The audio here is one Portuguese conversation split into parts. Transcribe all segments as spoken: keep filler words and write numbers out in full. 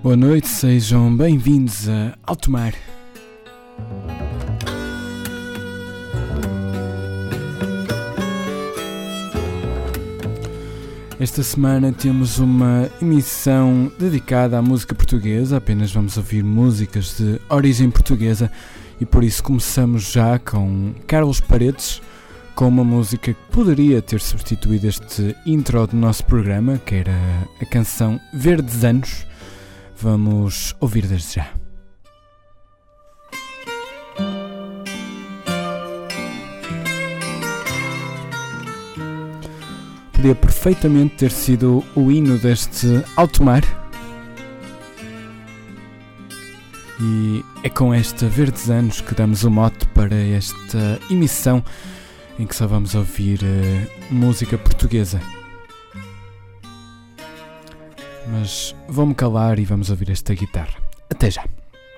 Boa noite, sejam bem-vindos a Alto Mar. Esta semana temos uma emissão dedicada à música portuguesa, apenas vamos ouvir músicas de origem portuguesa e por isso começamos já com Carlos Paredes, com uma música que poderia ter substituído este intro do nosso programa, que era a canção Verdes Anos. Vamos ouvir desde já. Podia perfeitamente ter sido o hino deste Alto Mar. E é com esta Verdes Anos que damos o mote para esta emissão em que só vamos ouvir uh, música portuguesa. Mas vou-me calar e vamos ouvir esta guitarra. Até já!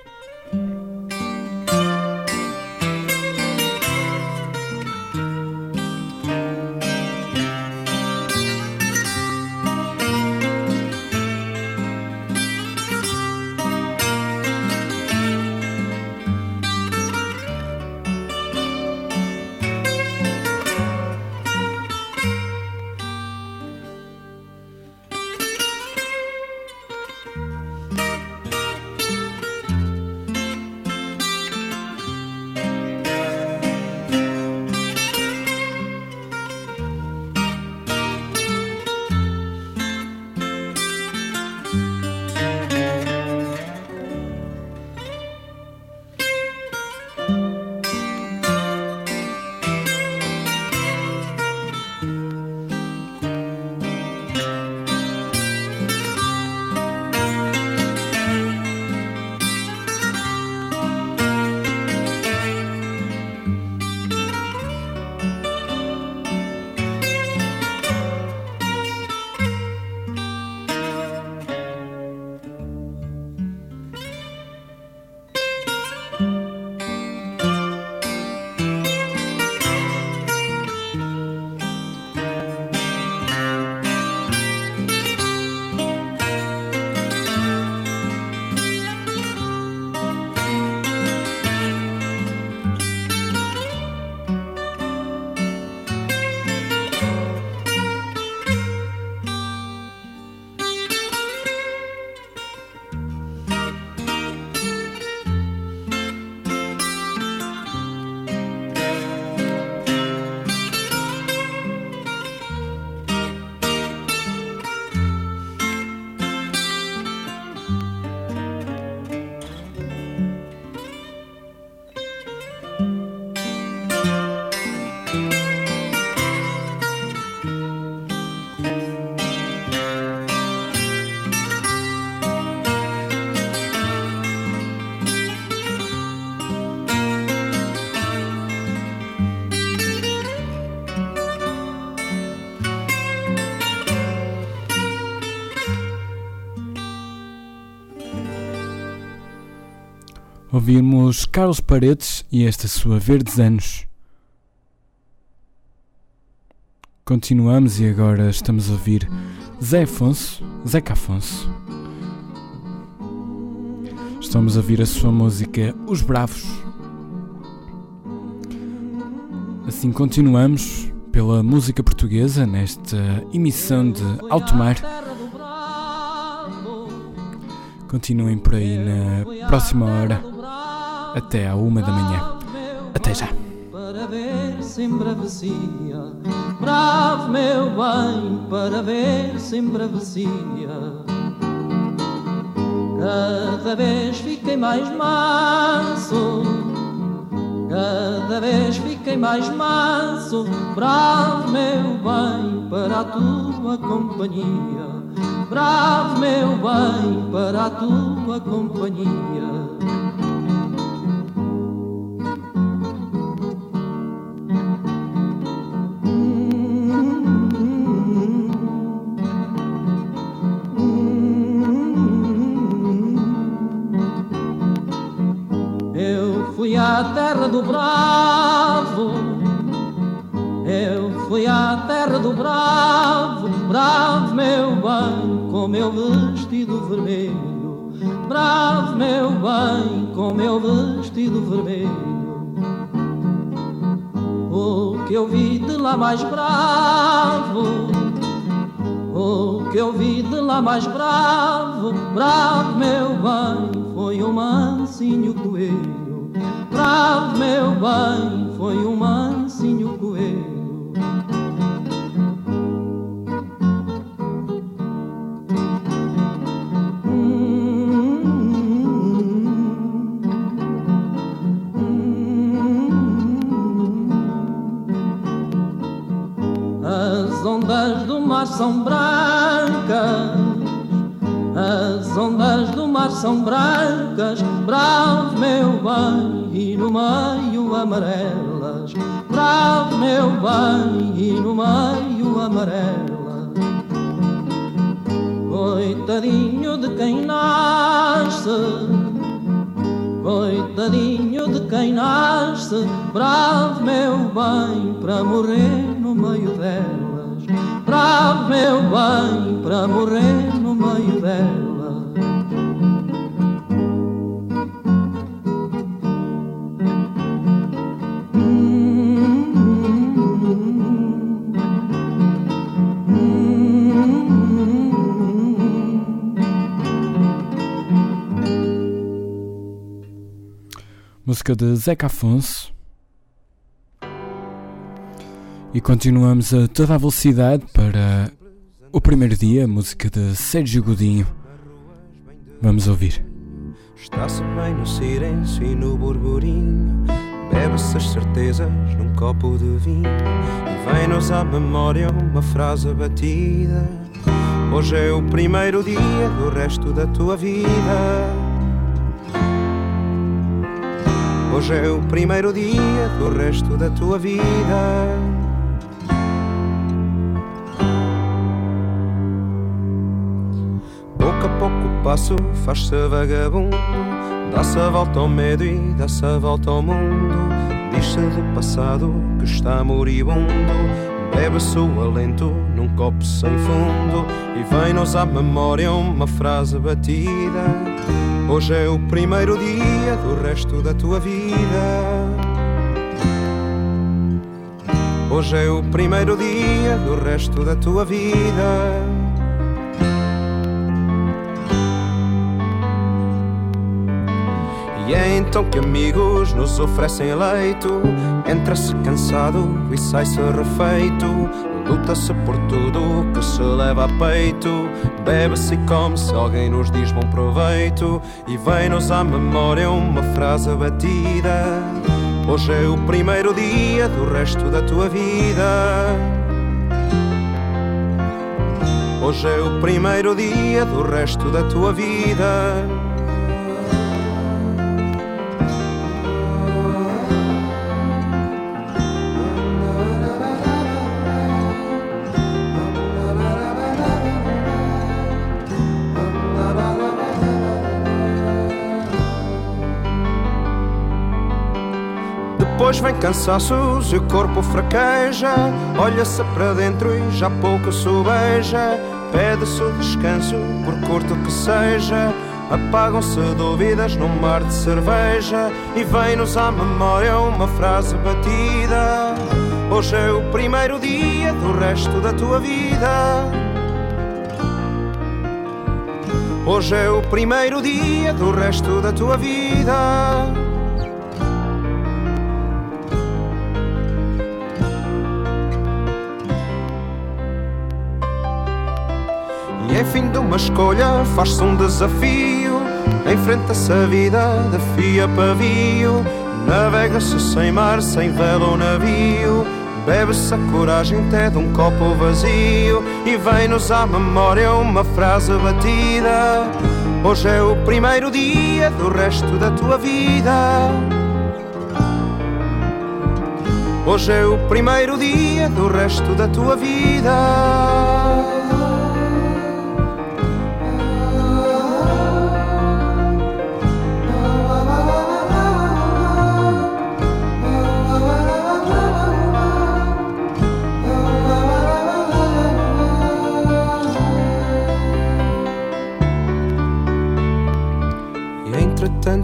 Ouvimos Carlos Paredes e esta sua Verdes Anos. Continuamos e agora estamos a ouvir Zé Afonso, Zeca Afonso. Estamos a ouvir a sua música Os Bravos. Assim continuamos pela música portuguesa nesta emissão de Alto Mar. Continuem por aí na próxima hora. Até à uma da manhã. Até já. Para ver se embravecia, bravo meu bem, para ver se embravecia. Cada vez fiquei mais manso, cada vez fiquei mais manso, bravo meu bem, para a tua companhia. Bravo meu bem, para a tua companhia. Fui à terra do bravo, eu fui à terra do bravo, bravo meu bem, com meu vestido vermelho, bravo meu bem, com meu vestido vermelho. O que eu vi de lá mais bravo, o que eu vi de lá mais bravo, bravo meu bem, foi o mansinho coelho. Bravo meu bem, foi o mansinho coelho. As ondas do mar são brancas, as ondas do mar são brancas, bravo meu bem, e no meio amarelas. Bravo meu bem, e no meio amarelas. Coitadinho de quem nasce, coitadinho de quem nasce, bravo meu bem, para morrer no meio delas. Bravo meu bem, para morrer no meio delas. Música de Zeca Afonso. E continuamos a toda a velocidade para o primeiro dia, música de Sérgio Godinho. Vamos ouvir. Está-se bem no silêncio e no burburinho, bebe-se as certezas num copo de vinho, e vem-nos à memória uma frase batida: hoje é o primeiro dia do resto da tua vida. Hoje é o primeiro dia do resto da tua vida. Pouco a pouco o passo faz-se vagabundo, dá-se a volta ao medo e dá-se a volta ao mundo. Diz-se do passado que está moribundo, bebe-se o alento num copo sem fundo, e vem-nos à memória uma frase batida: hoje é o primeiro dia do resto da tua vida. Hoje é o primeiro dia do resto da tua vida. E é então que amigos nos oferecem leito, entra-se cansado e sai-se refeito, luta-se por tudo que se leva a peito, bebe-se e come-se, alguém nos diz bom proveito, e vem-nos à memória uma frase batida: hoje é o primeiro dia do resto da tua vida. Hoje é o primeiro dia do resto da tua vida. Depois vem cansaços e o corpo fraqueja, olha-se para dentro e já pouco se beija, pede-se o descanso, por curto que seja, apagam-se dúvidas num mar de cerveja, e vem-nos à memória uma frase batida: hoje é o primeiro dia do resto da tua vida. Hoje é o primeiro dia do resto da tua vida. E é fim de uma escolha, faz-se um desafio, enfrenta-se a vida de fio a pavio, navega-se sem mar, sem vela ou navio, bebe-se a coragem até de um copo vazio, e vem-nos à memória uma frase batida: hoje é o primeiro dia do resto da tua vida. Hoje é o primeiro dia do resto da tua vida.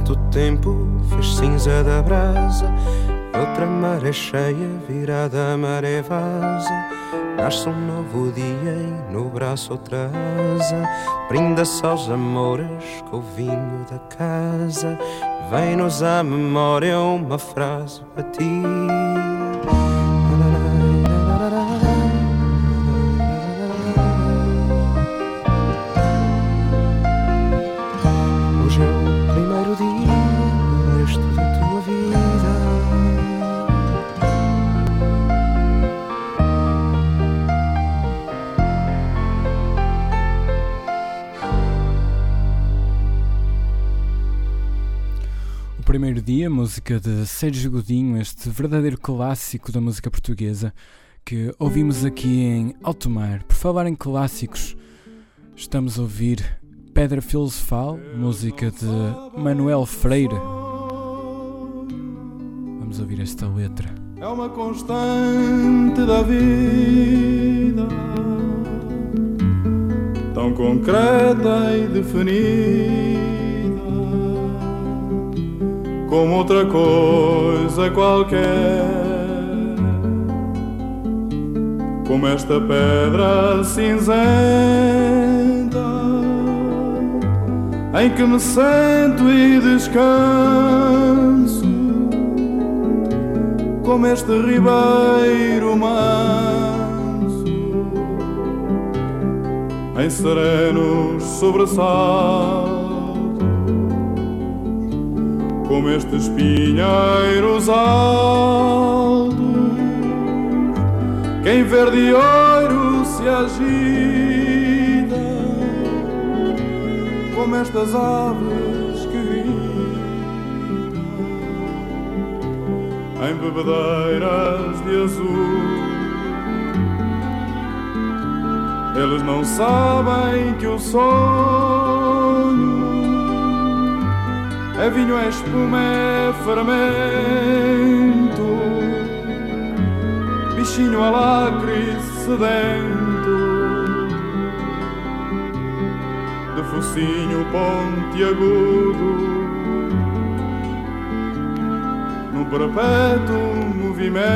quanto tempo fez cinza da brasa. Outra maré cheia virada a maré vaza. Nasce um novo dia e no braço outra asa. Brinda-se aos amores com o vinho da casa. Vem-nos à memória uma frase para ti. Hoje é o primeiro dia deste da tua vida. Primeiro Dia, música de Sérgio Godinho, este verdadeiro clássico da música portuguesa que ouvimos aqui em Alto Mar. Por falar em clássicos, estamos a ouvir Pedra Filosofal, música de Manuel Freire. Vamos ouvir esta letra. É uma constante da vida, tão concreta e definida como outra coisa qualquer, como esta pedra cinzenta em que me sento e descanso, como este ribeiro manso em serenos sobressaltos, como estes pinheiros altos que em verde e ouro se agitam, como estas aves que gritam em bebedeiras de azul. Eles não sabem que o sonho é vinho, é espuma, é fermento, bichinho alacre sedento, de focinho pontiagudo, no perpétuo movimento.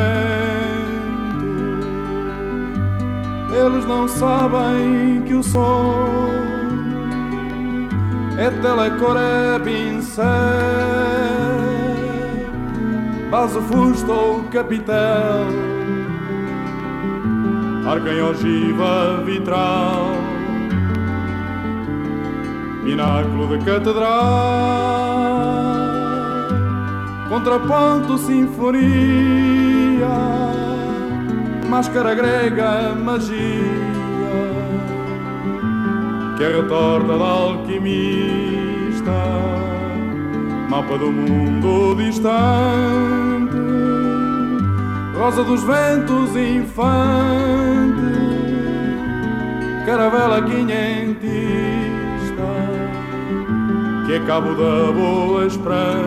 Eles não sabem que o som é telecor, é pincel, base, fusto ou capitel, arca em ogiva vitral, pináculo de catedral, contraponto, sinfonia, máscara grega, magia, que é retorta da alquimista, mapa do mundo distante, rosa dos ventos infante, caravela quinhentista, que é cabo da boa esperança,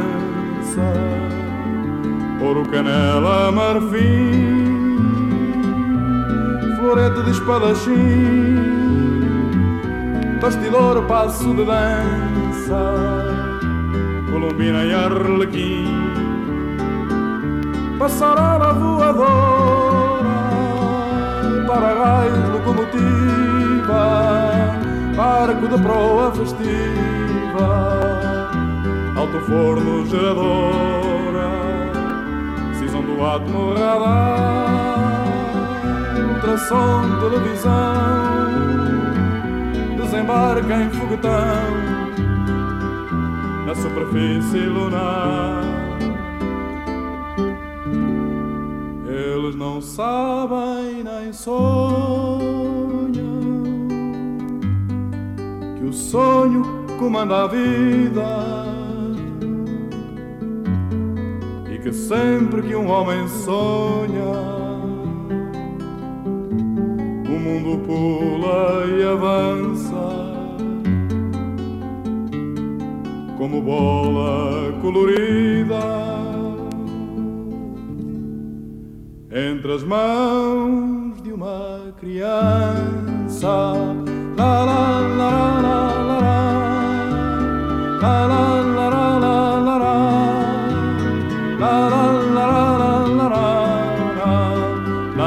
ouro, canela, marfim, florete de espadachim, bastidor, passo de dança, colombina e arlequim, passarela voadora, para-raios, locomotiva, barco de proa festiva, alto forno, geradora, cisão do átomo, radar, ultrassom, televisão, desembarca em foguetão na superfície lunar. Eles não sabem nem sonham que o sonho comanda a vida e que sempre que um homem sonha o mundo pula e avança como bola colorida entre as mãos de uma criança. La la la la la la la la la la la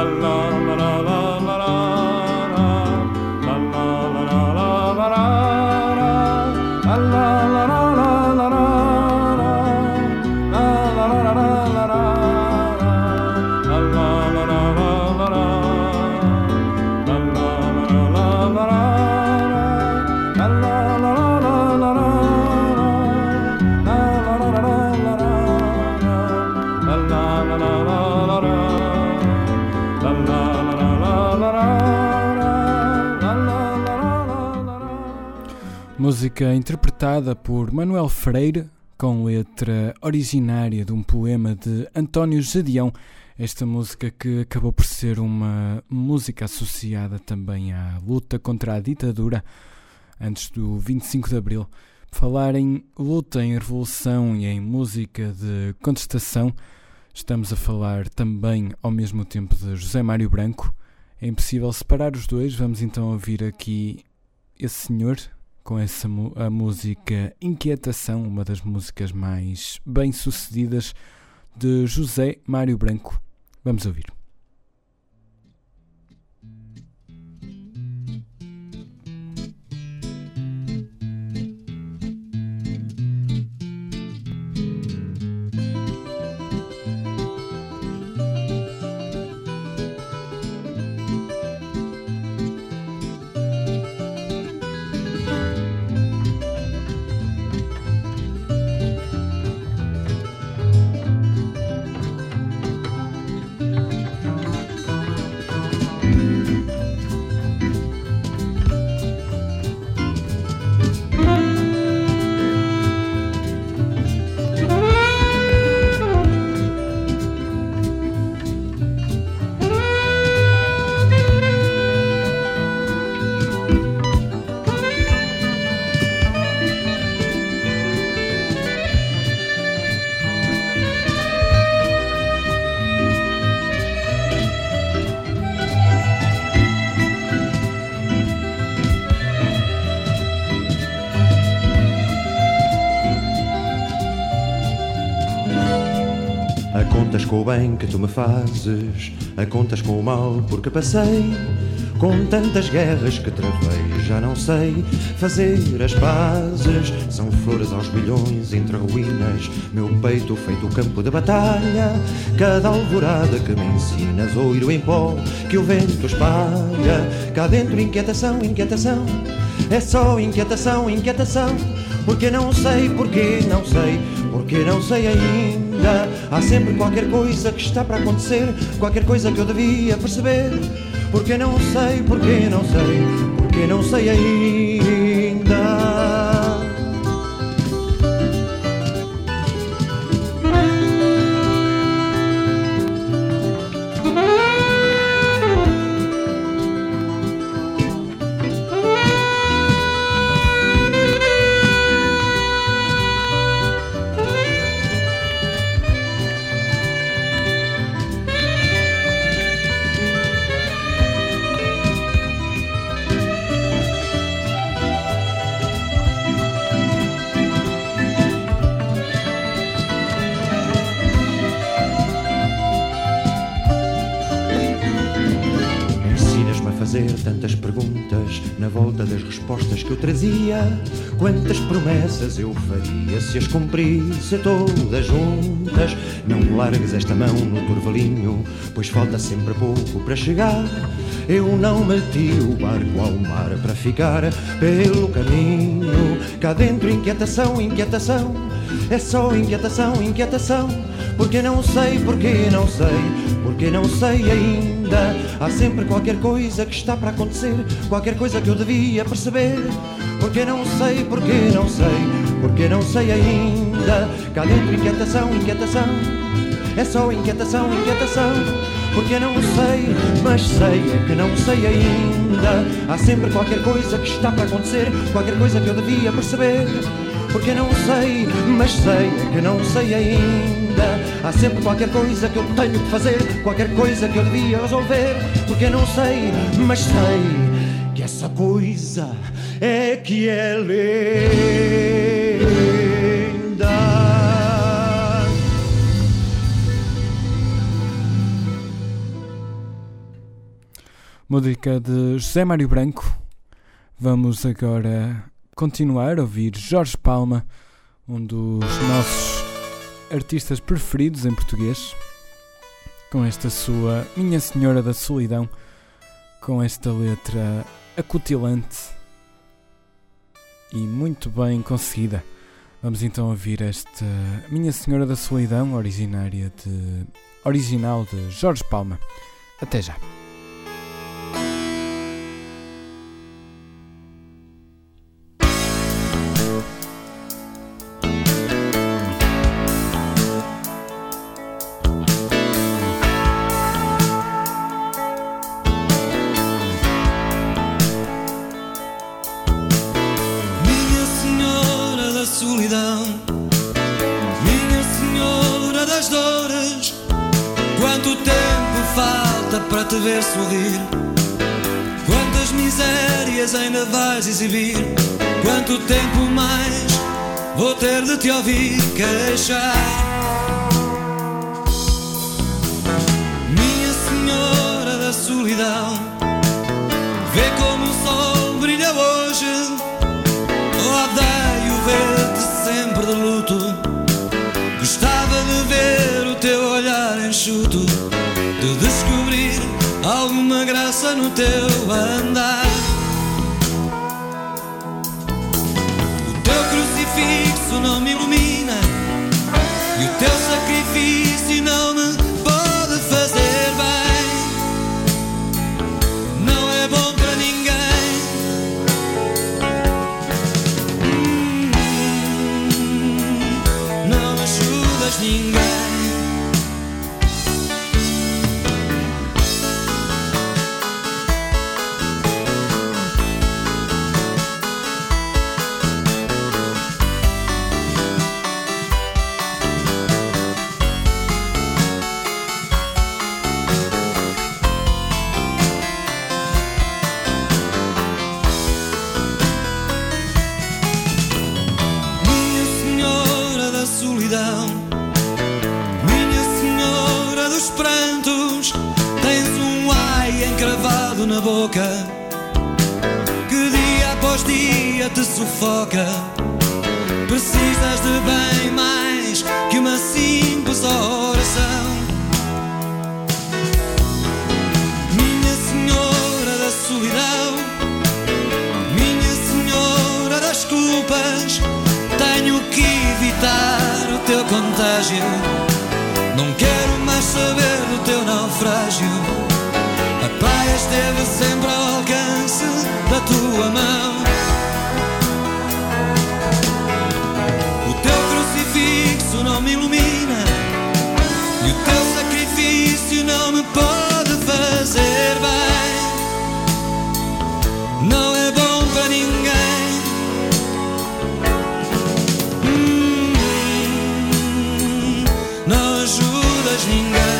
Música interpretada por Manuel Freire, com letra originária de um poema de António Gedeão. Esta música que acabou por ser uma música associada também à luta contra a ditadura antes do vinte e cinco de Abril. Falar em luta, em revolução e em música de contestação, estamos a falar também ao mesmo tempo de José Mário Branco. É impossível separar os dois. Vamos então ouvir aqui esse senhor com essa a música Inquietação, uma das músicas mais bem-sucedidas de José Mário Branco. Vamos ouvir. Com o bem que tu me fazes, a contas com o mal porque passei, com tantas guerras que travei, já não sei fazer as pazes. São flores aos bilhões entre ruínas, meu peito feito campo de batalha. Cada alvorada que me ensinas, oiro em pó que o vento espalha. Cá dentro inquietação, inquietação, é só inquietação, inquietação. Porque não sei, porque não sei, porque não sei ainda. Há sempre qualquer coisa que está para acontecer, qualquer coisa que eu devia perceber. Porque não sei, porque não sei, porque não sei ainda. Tantas perguntas na volta das respostas que eu trazia. Quantas promessas eu faria se as cumprisse todas juntas. Não largues esta mão no turvalinho, pois falta sempre pouco para chegar. Eu não meti o barco ao mar para ficar pelo caminho. Cá dentro inquietação, inquietação, é só inquietação, inquietação. Porque não sei, porque não sei, porque não sei ainda. Há sempre qualquer coisa que está para acontecer, qualquer coisa que eu devia perceber. Porque não sei, porque não sei, porque não sei ainda. Cá dentro inquietação, inquietação, é só inquietação, inquietação. Porque não sei, mas sei é que não sei ainda. Há sempre qualquer coisa que está para acontecer, qualquer coisa que eu devia perceber. Porque não sei, mas sei é que não sei ainda. Há sempre qualquer coisa que eu tenho que fazer, qualquer coisa que eu devia resolver. Porque não sei, mas sei que essa coisa é que é linda. música de José Mário Branco. Vamos agora continuar a ouvir Jorge Palma, um dos nossos artistas preferidos em português, com esta sua Minha Senhora da Solidão, com esta letra acutilante e muito bem conseguida. Vamos então ouvir esta Minha Senhora da Solidão, originária de, original de Jorge Palma. Até já. Para te ver sorrir, quantas misérias ainda vais exibir, quanto tempo mais vou ter de te ouvir queixar. Minha Senhora da Solidão, vê como o sol brilha hoje, odeio ver-te sempre de luto, gostava de ver o teu olhar enxuto, de descobrir alguma graça no teu andar. O teu crucifixo não me ilumina e o teu sacrifício não me pode fazer bem. Não é bom para ninguém. hum, Não ajudas ninguém. Na boca, que dia após dia te sufoca. Precisas de bem mais que uma simples oração. Minha Senhora da Solidão, Minha Senhora das Culpas, tenho que evitar o teu contágio. Não quero mais saber do teu naufrágio. A praia esteve sempre ao alcance da tua mão. O teu crucifixo não me ilumina e o teu sacrifício não me pode fazer bem. Não é bom para ninguém. hum, Não ajudas ninguém.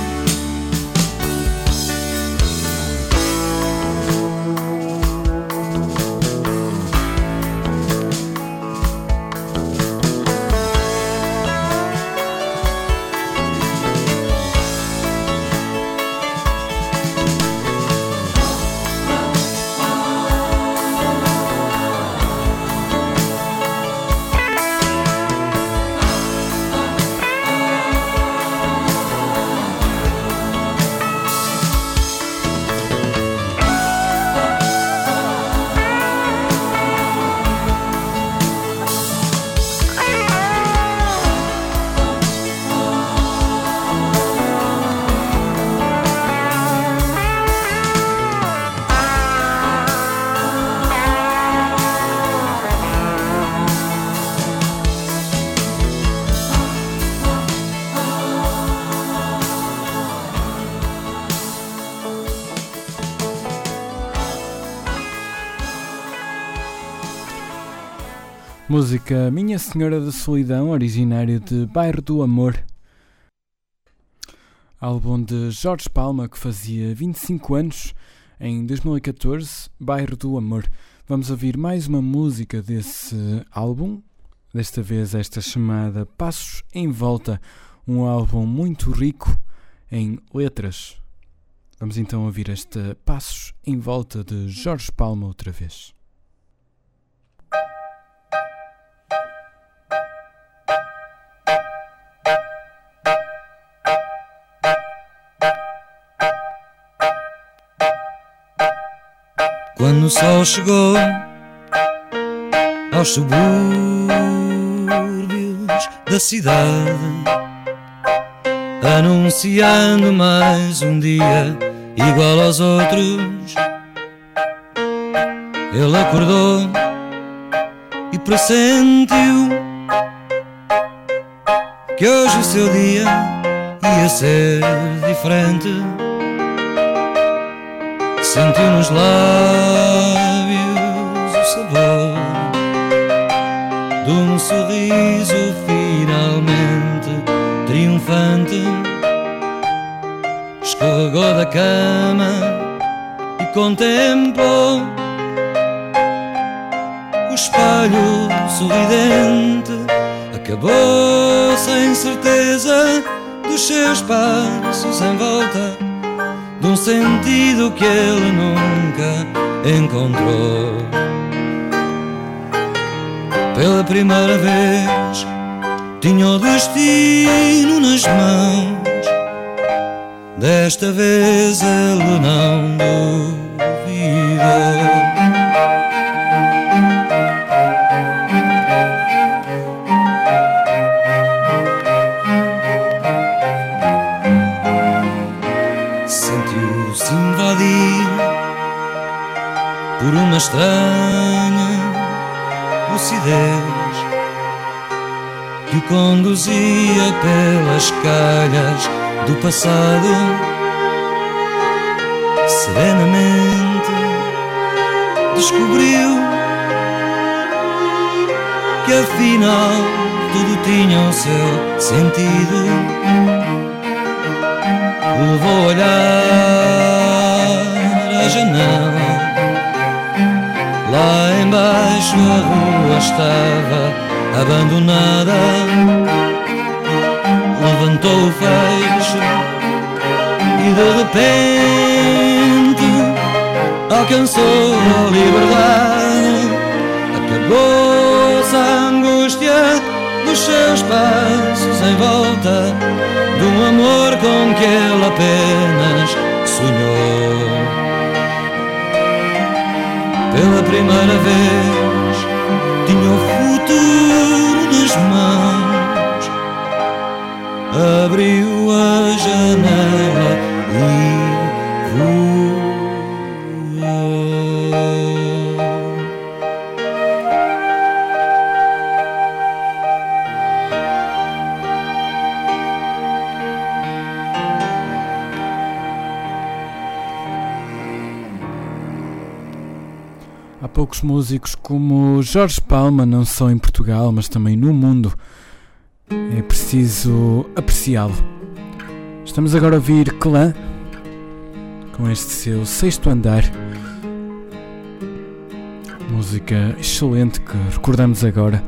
Música Minha Senhora da Solidão, originário de Bairro do Amor, álbum de Jorge Palma, que fazia vinte e cinco anos em dois mil e catorze, Bairro do Amor. Vamos ouvir mais uma música desse álbum, desta vez esta chamada Passos em Volta, um álbum muito rico em letras. Vamos então ouvir este Passos em Volta de Jorge Palma outra vez. Quando o sol chegou aos subúrbios da cidade, anunciando mais um dia igual aos outros, ele acordou e pressentiu que hoje o seu dia ia ser diferente. Sentiu nos lábios o sabor de um sorriso finalmente triunfante. Escorregou da cama e contemplou o espelho sorridente. Acabou sem certeza dos seus passos em volta de um sentido que ele nunca encontrou. Pela primeira vez tinha o destino nas mãos. Desta vez ele não duvidou. Sentiu-se invadir por uma estranha lucidez que o conduzia pelas calhas do passado. Serenamente descobriu que afinal tudo tinha o seu sentido. Levou a olhar a janela. Lá embaixo a rua estava abandonada. Levantou o fecho e de repente alcançou a liberdade. Acabou-se a angústia dos seus passos em volta de um amor com que ele apenas sonhou. Pela primeira vez tinha o futuro nas mãos. Abriu a janela e voou. Há poucos músicos como Jorge Palma, não só em Portugal, mas também no mundo. É preciso apreciá-lo. Estamos agora a ouvir Clã, com este seu Sexto Andar. Música excelente que recordamos agora.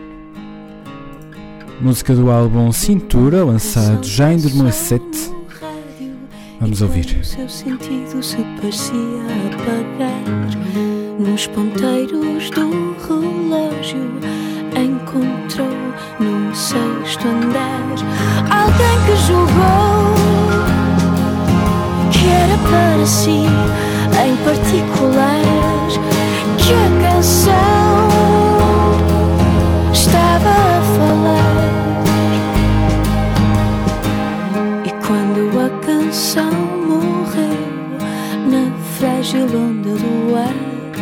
Música do álbum Cintura, lançado já em dois mil e sete. Vamos ouvir. O seu sentido se parecia apagar. Nos ponteiros do relógio encontrou no sexto andar alguém que julgou que era para si em particular, que a canção estava a falar. E quando a canção morreu na frágil onda do ar,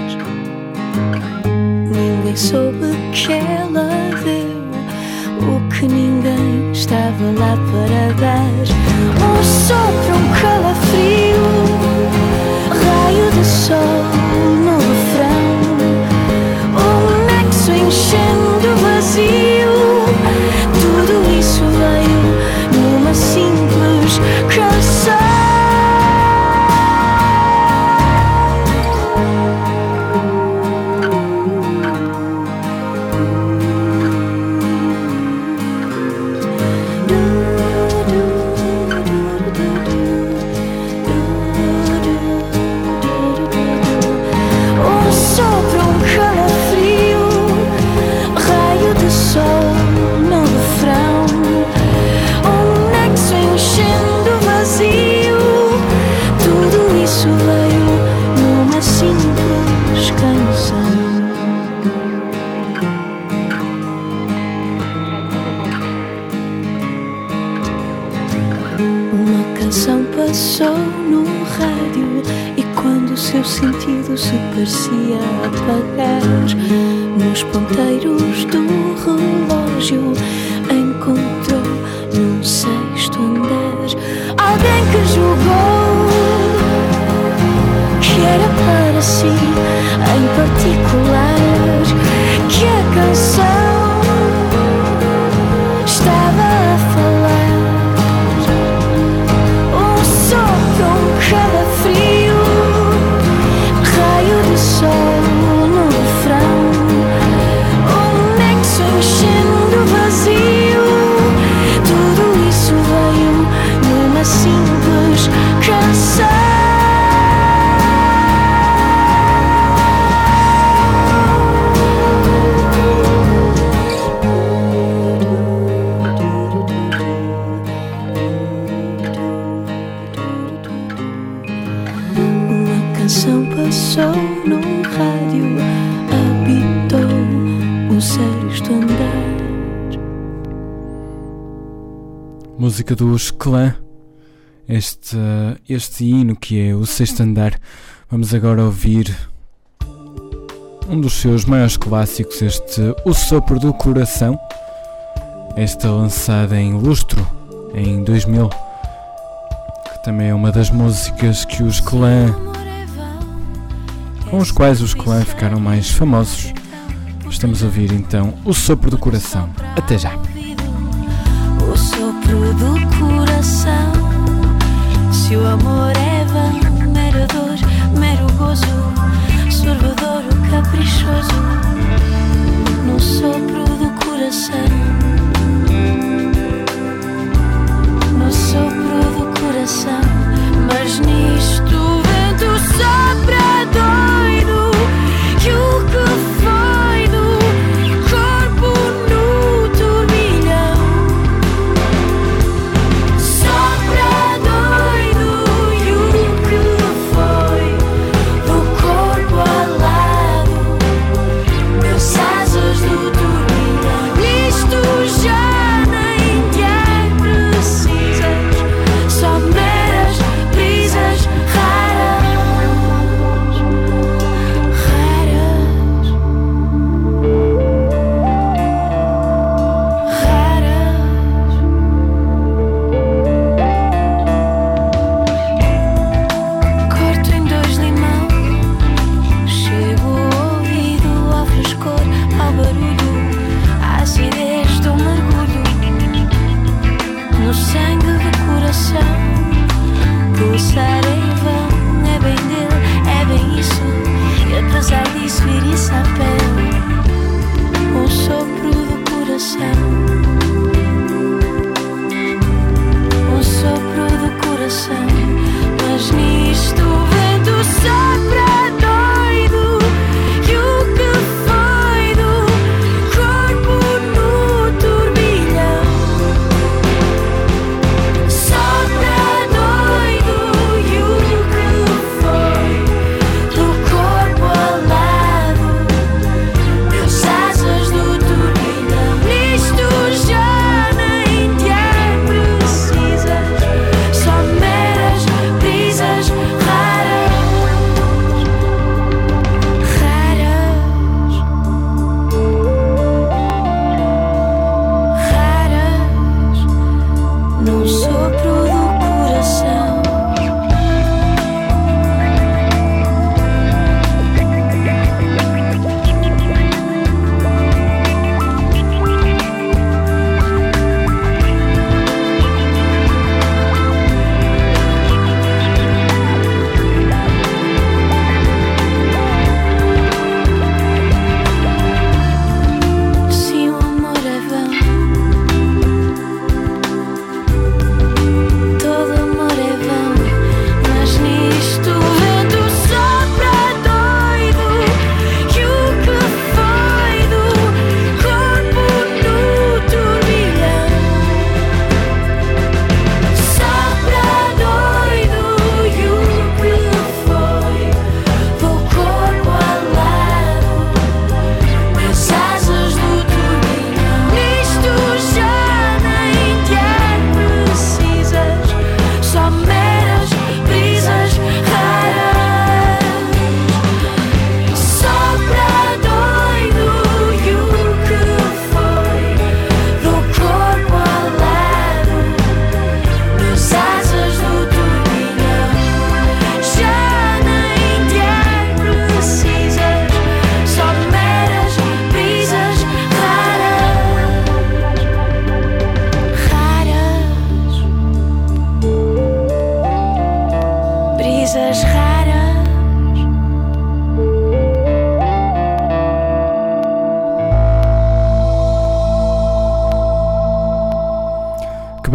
ninguém soube que ela deu o que ninguém estava lá para dar. Um sopro, um calafrio, raio de sol no refrão, um nexo enchendo o vazio. Tudo isso veio numa simples canção. seu sentido se parecia apagar. Nos ponteiros do relógio encontrou num sexto andar alguém que julgou que era para si em particular, que a canção estava a falar. Um sopro, um calafrio, raio de sol no refrão, um nexo enchendo vazio. Tudo isso veio numa simples canção. Passou num rádio, habitou o sexto andar. Música dos Clã, este, este hino que é o sexto andar. Vamos agora ouvir um dos seus maiores clássicos, este O Sopro do Coração, esta lançada em Lustro em dois mil, que também é uma das músicas que os Clã com os quais os Clã ficaram mais famosos. Estamos a ouvir então O Sopro do Coração. Até já. O sopro do coração. Se o amor é vão, mera dor, mero gozo, sorvedouro caprichoso. No sopro do coração. No sopro do coração. Mas nisto o vento sopra doido, que o que foi do corpo no turbilhão. Sopra doido, e o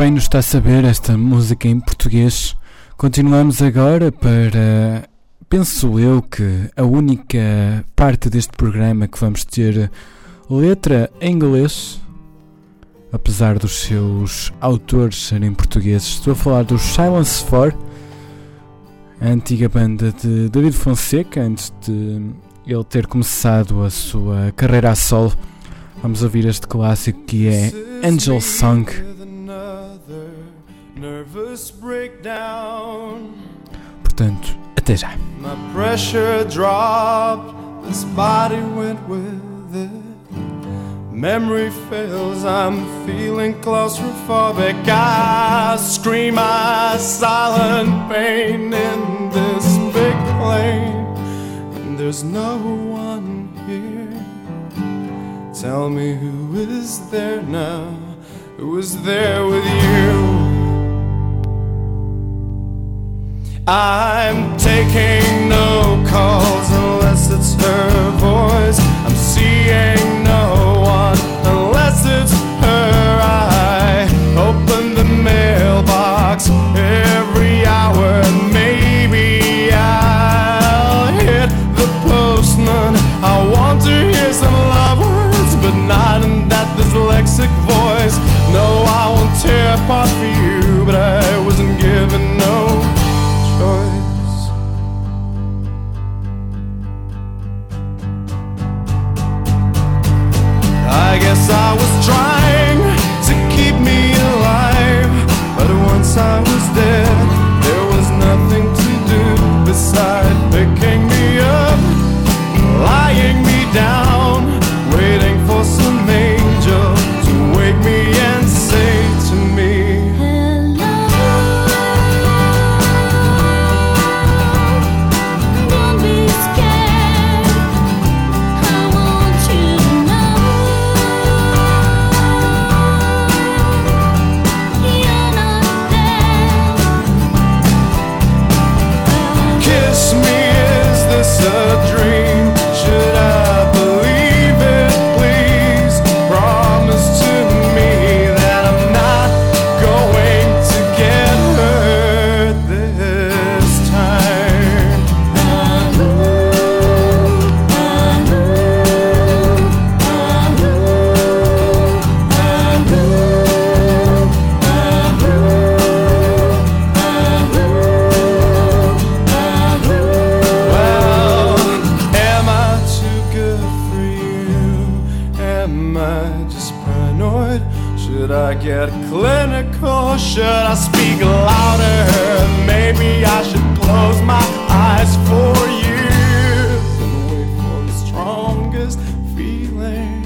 bem nos está a saber esta música em português. Continuamos agora para, penso eu, que a única parte deste programa que vamos ter letra em inglês, apesar dos seus autores serem portugueses. Estou a falar dos Silence four, a antiga banda de David Fonseca, antes de ele ter começado a sua carreira a solo. Vamos ouvir este clássico que é Angel Song. Portanto, até já. My pressure dropped, this body went with it. Memory fails, I'm feeling claustrophobic. I scream my silent pain in this big plane, and there's no one here. Tell me who is there now, who is there with you? I'm taking no calls unless it's her voice. I'm seeing no one unless it's her. I open the mailbox every hour, and maybe I'll hit the postman. I want to hear some love words, but not in that dyslexic voice. No, I won't tear apart for you, but I wasn't given no choice. I guess I was trying to keep me alive, but once I was dead, there was nothing to do beside picking me up, lying me down, waiting for some angel to wake me and say to me, get clinical? Should I speak louder? Maybe I should close my eyes for years and wait for the strongest feeling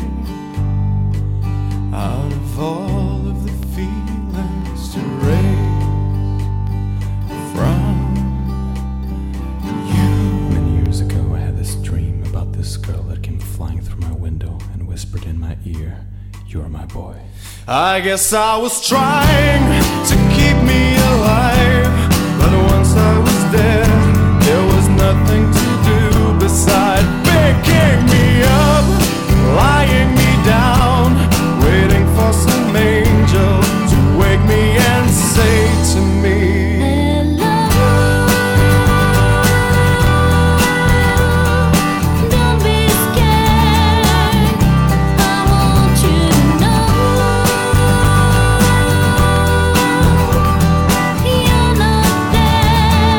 out of all of the feelings to raise from you. Many years ago I had this dream about this girl that came flying through my window and whispered in my ear, "You're my boy." I guess I was trying to keep me alive, but once I was dead, there was nothing to do beside picking me up, lying me down, waiting for some angel to wake me and say to me, You're not there.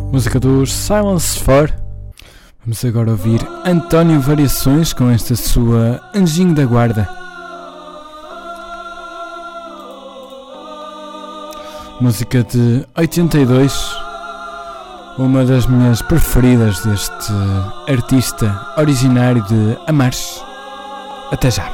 Música dos Silence four. Vamos agora ouvir António Variações com esta sua Anjinho da Guarda. Música de oitenta e dois, uma das minhas preferidas deste artista originário de Amares. Até já.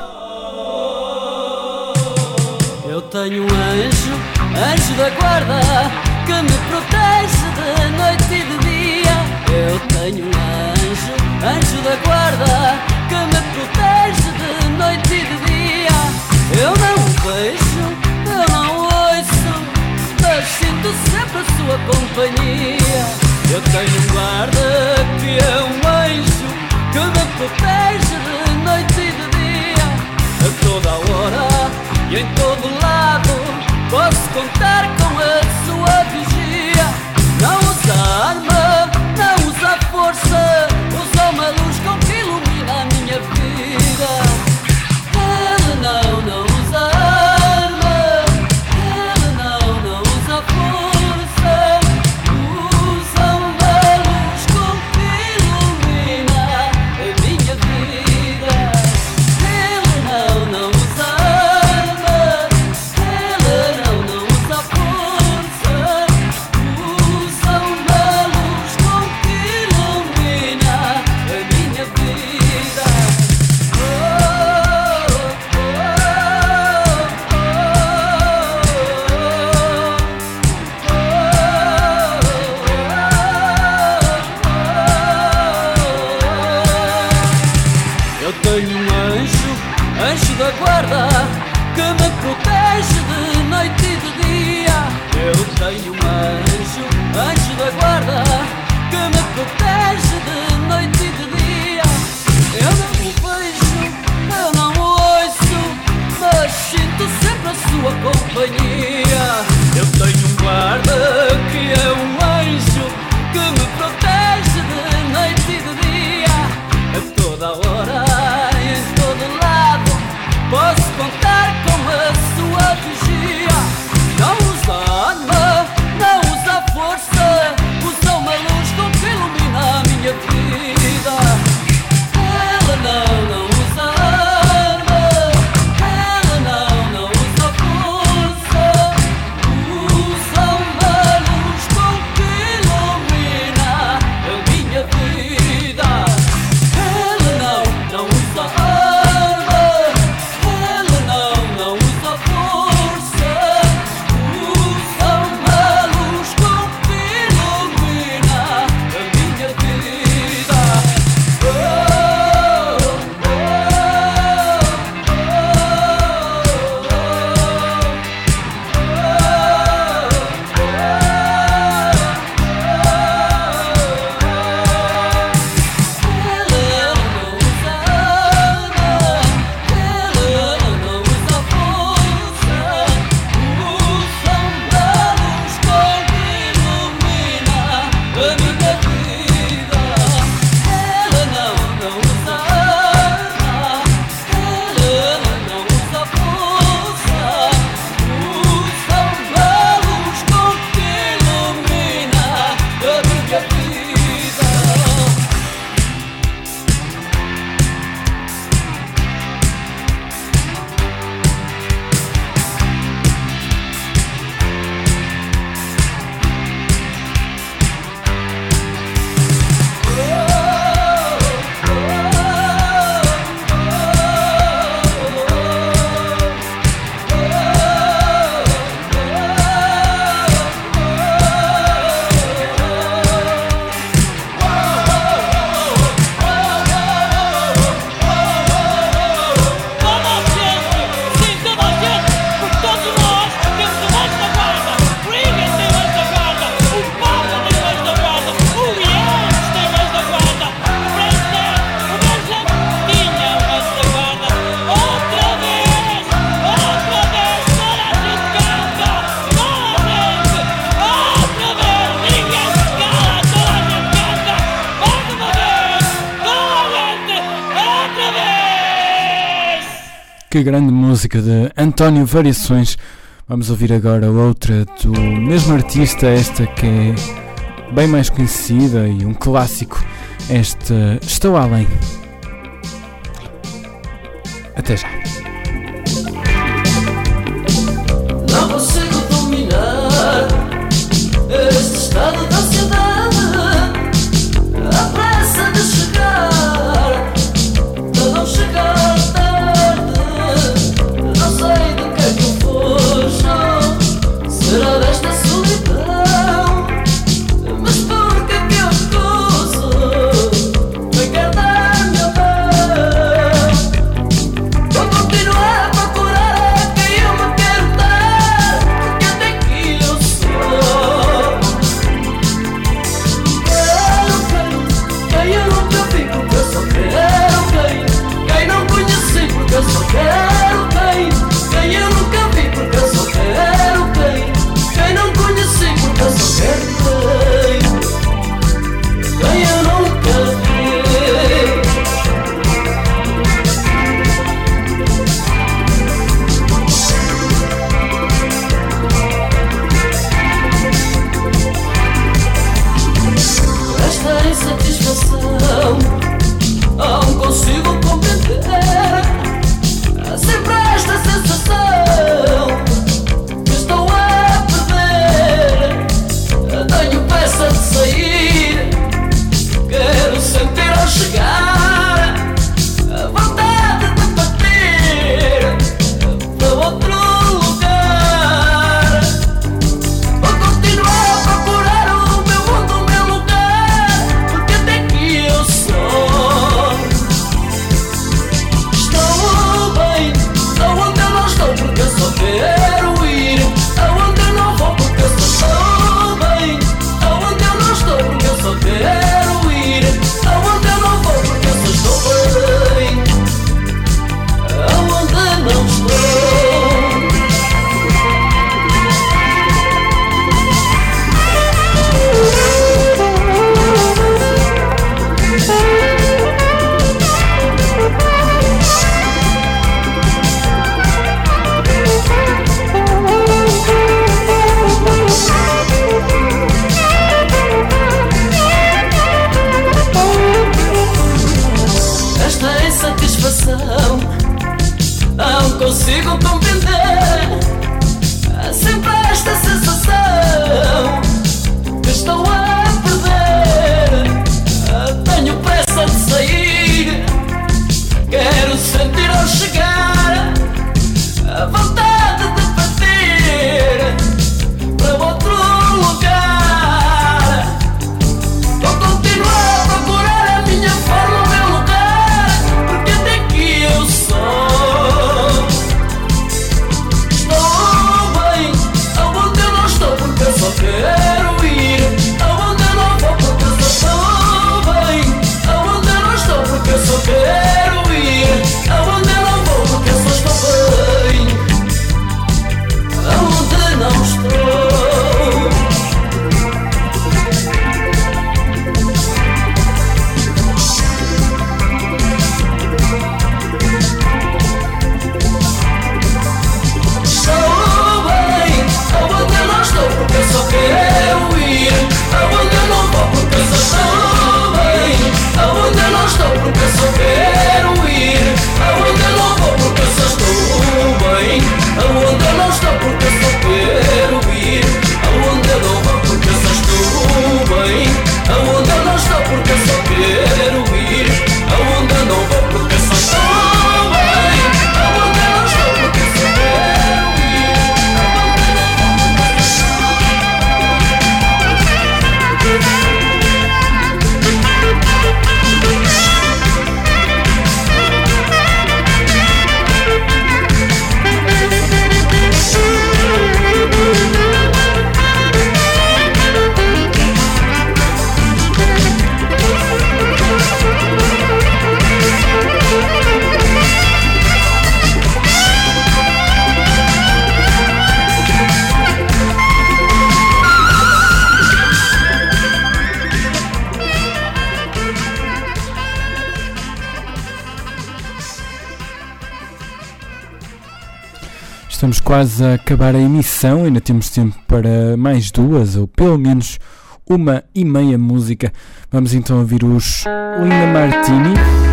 Eu tenho um anjo, anjo da guarda, que me protege de noite e de dia. Eu tenho um anjo, anjo da guarda, que me protege de noite e de dia. Eu não o vejo, eu não o ouço, mas sinto sempre a sua companhia. Eu tenho um guarda que é um anjo, que me protege de noite e de dia. A toda a hora e em todo lado posso contar com a sua vigia. Não usa arma, não usa força, usa uma luz com que ilumina a minha vida. Ele não, não usa arma, ele não, não usa força, usa uma luz com que ilumina a minha vida. Ele não, não usa arma, ele não, não usa força, usa uma luz com que ilumina a minha vida. Oh, oh, Eu tenho um anjo, anjo da guarda, que me protege de noite e de dia. Eu tenho um anjo, anjo da guarda, que me protege de noite e de dia. Eu não o vejo, eu não o ouço, mas sinto sempre a sua companhia. Eu tenho um guarda que é um anjo, que me protege de noite e de dia. A toda hora e em todo lado posso contar com a sua vigia. Não usa arma, não usa força, usa uma luz com que ilumina a minha vida. Ela não, não usa arma, ela não, não usa força, usa uma luz com que ilumina a minha vida. Ela não, não usa arma, ela não, não usa força, usa uma luz com que ilumina a minha vida. Oh, oh, oh, Ela não usa arma, ela não usa força, usa uma luz com que ilumina a minha vida. Ela não, não usa arma, ela não usa força, usa uma luz com que ilumina a minha vida. Que grande música de António Variações. Vamos ouvir agora outra do mesmo artista, esta que é bem mais conhecida e um clássico, esta Estou Além. Até já. Não consigo dominar este estado de ansiedade, a pressa de chegar, de não chegar tarde. Não sei de que é que eu fujo, será desta solidão, mas por que é que eu recuso? Quem quer dar minha mão? Vou continuar a procurar a quem eu me quero dar, porque até aqui eu sou. Quero quem, quem eu nunca vi, porque eu só quero quem, quem não conheci, porque eu só quero quem, quem eu nunca vi, porque eu só quero quem, quem não conheci, porque eu só quero quem, quem eu nunca vi. Esta insatisfação não consigo compreender. Há sempre esta sensação que estou a perder. Tenho pressa de sair, quero sentir ao chegar a vontade de partir para outro lugar. Vou continuar a procurar o meu mundo, o meu lugar, porque até aqui eu sou. Estou bem aonde eu não estou, porque eu só quero ir aonde eu não vou, porque eu só estou bem aonde eu não estou, porque eu só quero ir aonde eu não vou, porque eu só estou bem aonde não estou. Esta insatisfação não consigo compreender. Há sempre esta sensação que estou a perder. Tenho pressa de sair, quero sentir ao chegar a vontade de partir para outro lugar. Vou continuar a procurar a minha forma, o meu lugar, porque até aqui eu sou. Estou bem aonde eu não estou, porque eu só quero ir aonde eu não vou, porque eu só estou bem aonde eu não estou, porque eu só quero ir aonde eu não vou, porque eu só estou bem aonde não estou. Estou bem aonde eu não estou, porque eu só quero ir aonde eu não vou, porque eu só estou bem aonde eu não estou, porque eu só quero ir aonde eu não vou, porque eu só estou bem aonde eu não estou, porque eu só quero ir aonde eu não vou, porque eu só estou bem aonde eu não estou, porque eu só quero ir aonde eu não vou, porque eu só estou bem aonde eu não estou, porque eu só quero ir aonde eu não vou, porque eu só Estamos quase a acabar a emissão, ainda temos tempo para mais duas, ou pelo menos uma e meia música. Vamos então ouvir os Linda Martini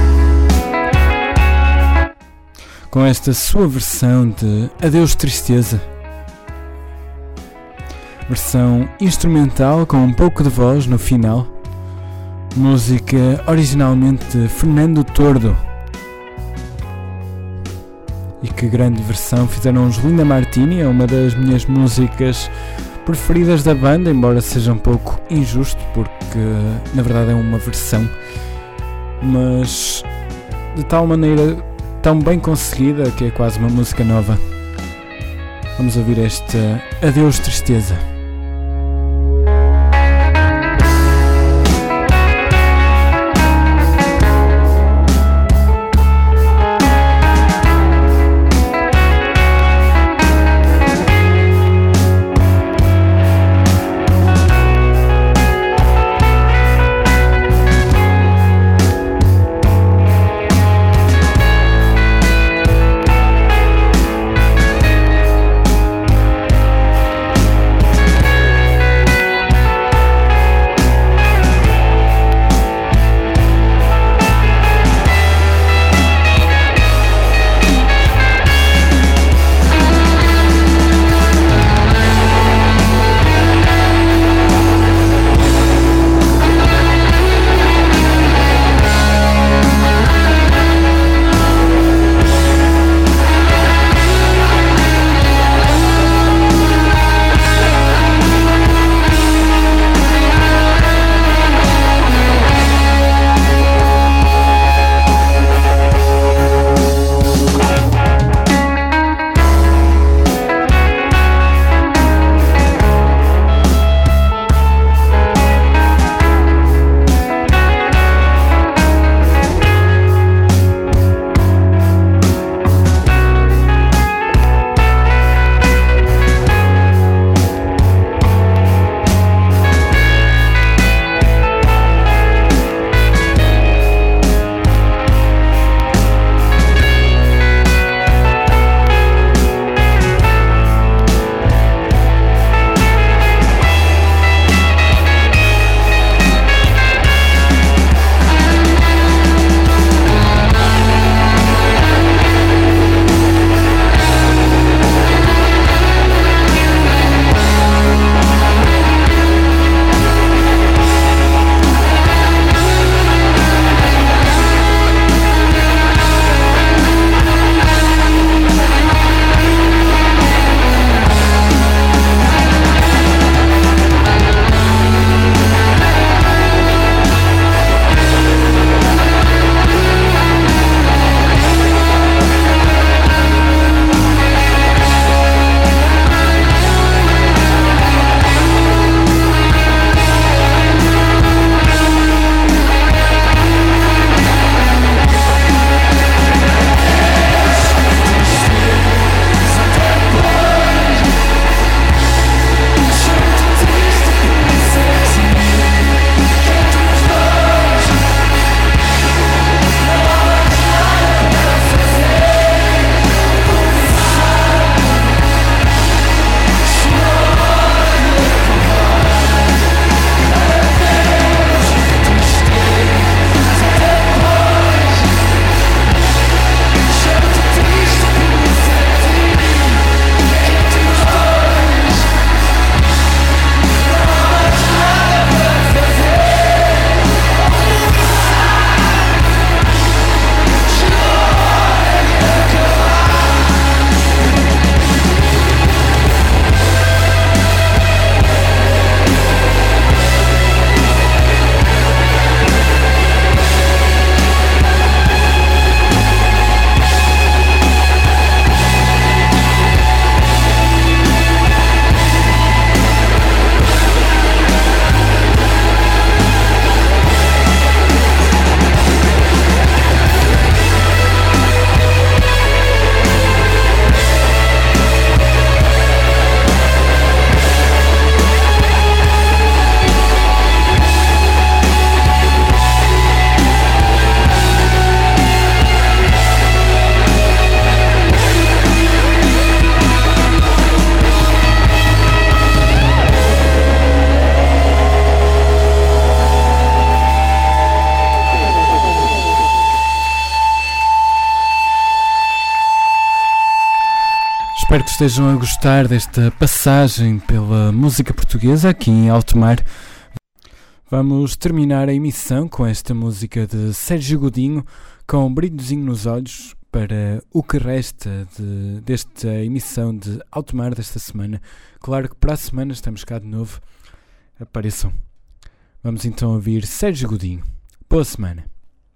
com esta sua versão de Adeus Tristeza. Versão instrumental com um pouco de voz no final. Música originalmente de Fernando Tordo. E que grande versão fizeram os Linda Martini, é uma das minhas músicas preferidas da banda, embora seja um pouco injusto, porque na verdade é uma versão, mas de tal maneira tão bem conseguida que é quase uma música nova. Vamos ouvir esta Adeus Tristeza. Espero que estejam a gostar desta passagem pela música portuguesa aqui em Alto Mar. Vamos terminar a emissão com esta música de Sérgio Godinho, com um brilhozinho nos olhos, para o que resta de, desta emissão de Alto Mar desta semana. Claro que para a semana estamos cá de novo. Apareçam. Vamos então ouvir Sérgio Godinho. Boa semana.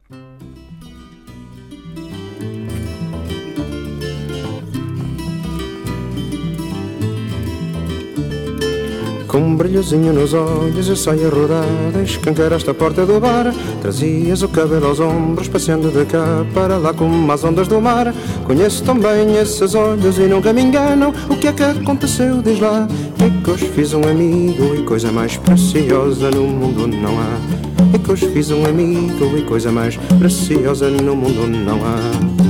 Com um brilhozinho nos olhos eu saio a rodar, escancaraste a porta do bar, trazias o cabelo aos ombros, passeando de cá para lá como as ondas do mar. Conheço tão bem esses olhos e nunca me enganam. O que é que aconteceu, diz lá? É que hoje fiz um amigo e coisa mais preciosa no mundo não há. É que hoje fiz um amigo e coisa mais preciosa no mundo não há.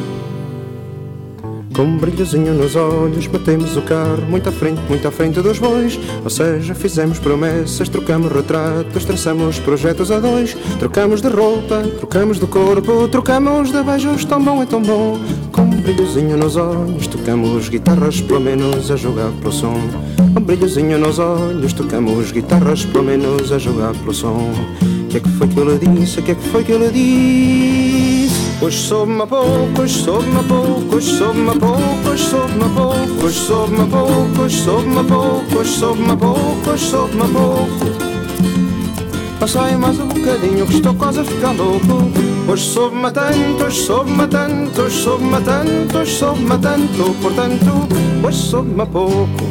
Com um brilhozinho nos olhos batemos o carro muito à frente, muito à frente dos bois. Ou seja, fizemos promessas, trocamos retratos, traçamos projetos a dois. Trocamos de roupa, trocamos de corpo, trocamos de beijos, tão bom é tão bom. Com um brilhozinho nos olhos tocamos guitarras pelo menos a jogar pelo som. Com um brilhozinho nos olhos tocamos guitarras pelo menos a jogar pelo som. Que é que foi que eu lhe disse, que é que foi que eu lhe disse? Hoje soube-me a pouco, hoje soube-me a pouco, hoje soube-me a pouco, hoje soube-me a pouco, hoje soube-me a pouco, hoje soube-me a pouco, hoje soube-me a pouco, hoje soube-me a pouco. Passai mais um bocadinho que estou quase a ficar louco. Hoje soube-me a tanto, hoje soube-me a tanto, hoje soube-me a tanto, hoje soube-me a tanto, portanto, hoje soube-me a pouco.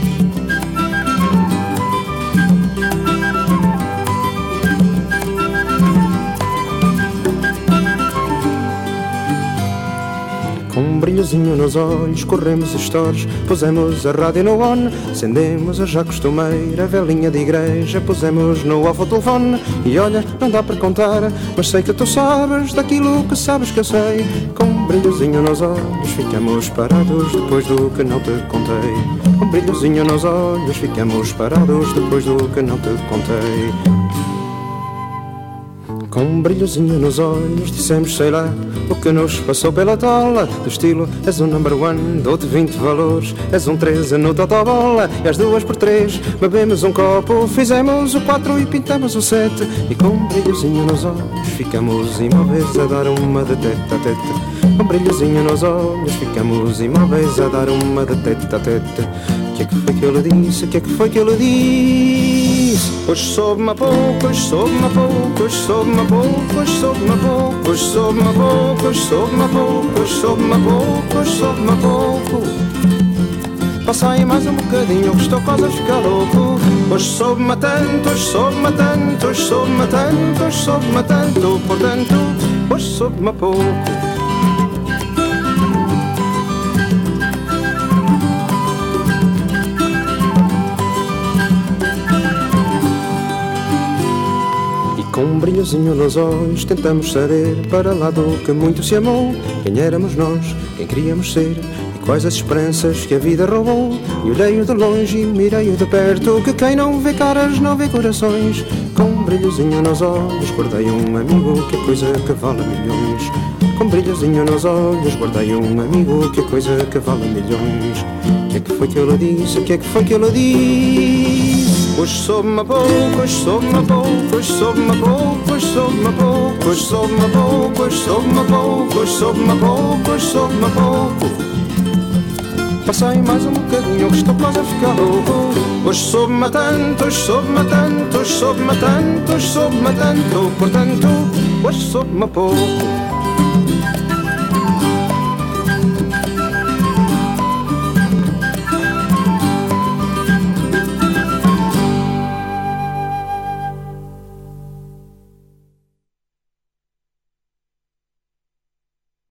Com um brilhozinho nos olhos, corremos os stores, pusemos a rádio no on, acendemos a já costumeira velinha de igreja, pusemos no off o telefone. E olha, não dá para contar, mas sei que tu sabes daquilo que sabes que eu sei. Com um brilhozinho nos olhos, ficamos parados depois do que não te contei. Com um brilhozinho nos olhos, ficamos parados depois do que não te contei. Com um brilhozinho nos olhos dissemos sei lá o que nos passou pela tola. Do estilo, és um number one, dou-te vinte valores, és um treze no totobola. E às duas por três bebemos um copo, fizemos o quatro e pintamos o sete. E com um brilhozinho nos olhos ficamos imóveis a dar uma de tete a tete. Com um brilhozinho nos olhos ficamos imóveis a dar uma de tete a tete. O que é que foi que eu lhe disse, o que é que foi que eu lhe disse? Hoje soube-me a pouco, hoje soube-me a pouco, hoje soube-me a pouco, hoje soube-me a pouco, hoje soube-me a pouco, hoje soube-me a pouco, hoje soube-me a pouco, hoje soube-me a pouco. Passa aí mais um bocadinho que estou quase a ficar louco. Hoje soube-me a tanto, hoje soube-me a tanto, hoje soube-me a tanto, hoje soube-me a tanto, portanto, hoje soube-me a pouco. Com um brilhozinho nos olhos tentamos saber para lá do que muito se amou. Quem éramos nós, quem queríamos ser e quais as esperanças que a vida roubou. E olhei-o de longe e mirei-o de perto, que quem não vê caras não vê corações. Com um brilhozinho nos olhos guardei um amigo, que coisa que vale milhões. Com um brilhozinho nos olhos guardei um amigo, que coisa que vale milhões. O que é que foi que eu lhe disse, o que é que foi que eu lhe disse? Hoje soube-me a pouco, hoje soube-me a pouco, hoje soube-me a pouco, hoje soube-me a pouco, hoje soube-me a pouco, hoje soube-me a pouco, hoje soube-me a pouco, hoje soube-me a pouco. Passei mais um bocadinho que estou quase a ficar louco. Hoje soube-me a tanto, hoje soube-me a tanto, hoje soube-me a tanto, hoje soube-me a tanto, portanto, hoje soube-me a pouco.